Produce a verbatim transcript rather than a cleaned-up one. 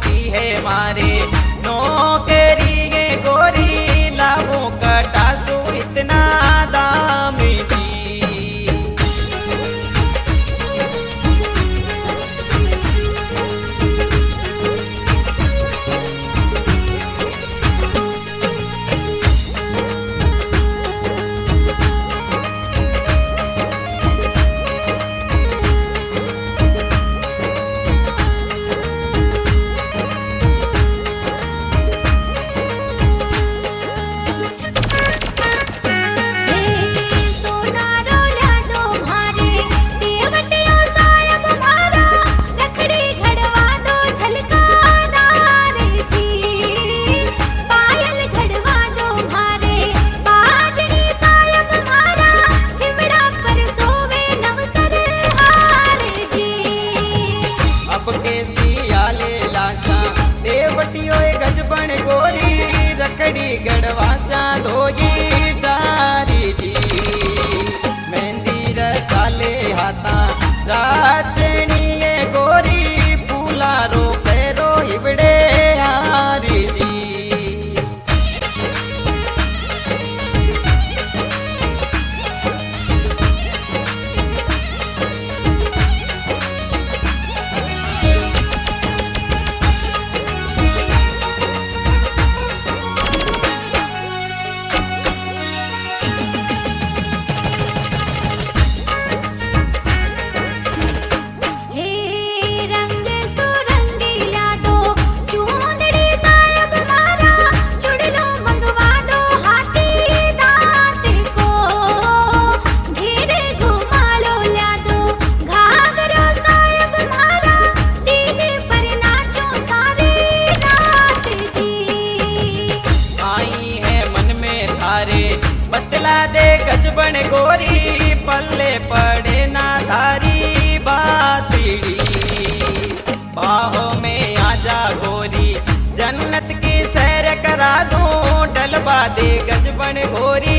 दी है मारे नौकरी ये गोरी लाभो कटासो इतना दाम जी। रखड़ी गढ़वा चांदोगी चारी जी मेहंदी रचाले हाथा राचनी ये गोरी फूला रो पैरो हिबड़े हारी जी। बतला दे गजबन गोरी पल्ले पड़े ना धारी बातड़ी बाहों में आजा गोरी जन्नत की सैर करा दूं डलवा दे गजबन गोरी